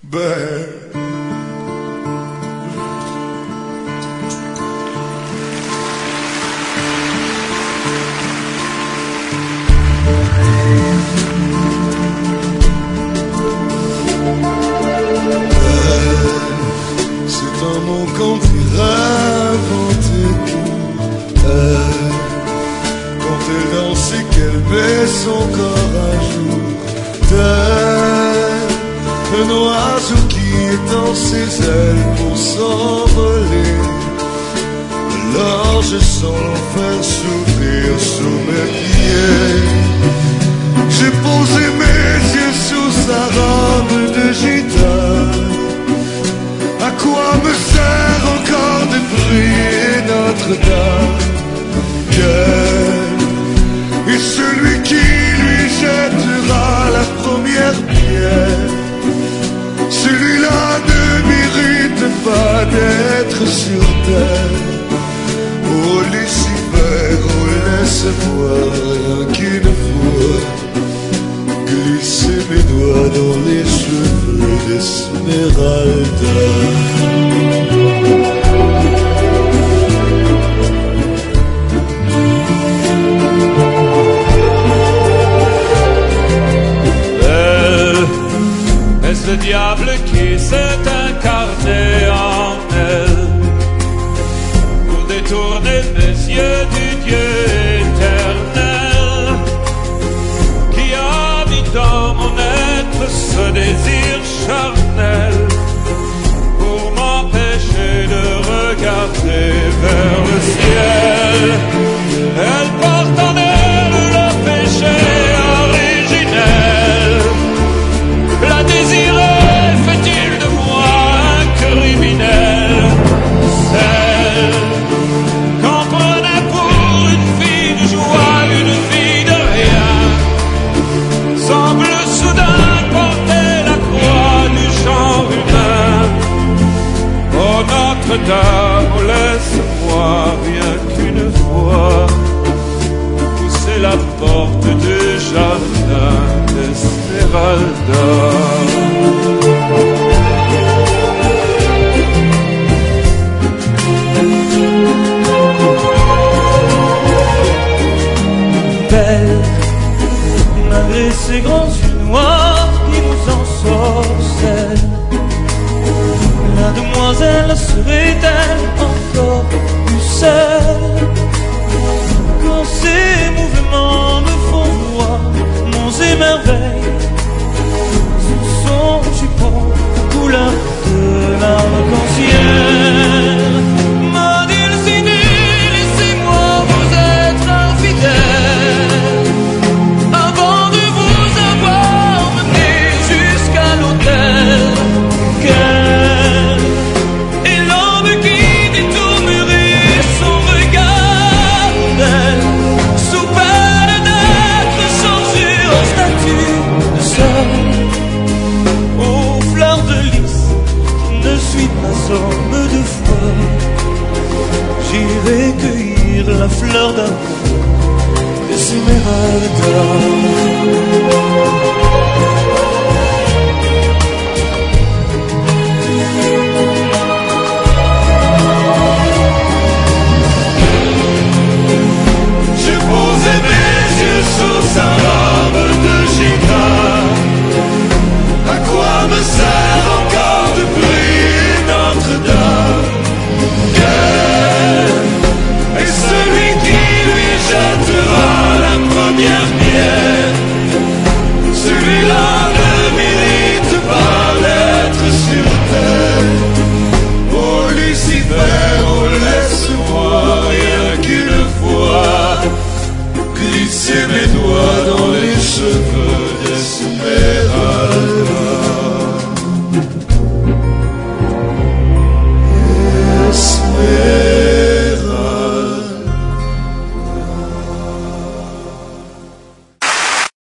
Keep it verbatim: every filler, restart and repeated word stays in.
Ben... C'est un mot qu'on pourrait inventer pour elle. Quand elle danse et qu'elle met son corps à jour, tel un oiseau qui étend ses ailes pour s'envoler. Alors je sens l'enfer s'ouvrir sous mes pieds. J'ai posé mes yeux sous sa robe de gitane. À quoi me sert encore de prier Notre-Dame? Quel est celui qui lui jettera la première pierre? Celui-là ne mérite pas d'être sur terre. Oh Lucifer, oh laisse-moi rien qu'une fois glisser mes doigts dans les cheveux d'Esmeralda. Est-ce le diable qui s'est incarné en elle pour détourner mes yeux du Dieu éternel, qui a mis dans mon être ce désir charnel pour m'empêcher de regarder vers le ciel? Elle porte en elle le péché originel. La désirer fait-il de moi un criminel? Elle qu'on prenait pour une fille de joie, une fille de rien, semble soudain porter la croix du genre humain. Oh Notre-Dame, laisse-moi rien qu'une fois pousser la porte du jardin d'Esmeralda. Belle, malgré ses grands yeux noirs qui nous ensorcellent, la demoiselle serait-elle encore plus seule? Quand ses mouvements me font voir monts et merveilles, sous son jupon couleur de l'arc-en-ciel. Ma dulcinée, laissez-moi vous être infidèle avant de vous avoir mené jusqu'à l'autel. Quel est l'homme qui détournerait son regard d'elle sous peine d'être changé en statue de sol? Aux fleurs de lys, ne suis pas homme de foi. J'irai cueillir la fleur d'amour d'Esmeralda.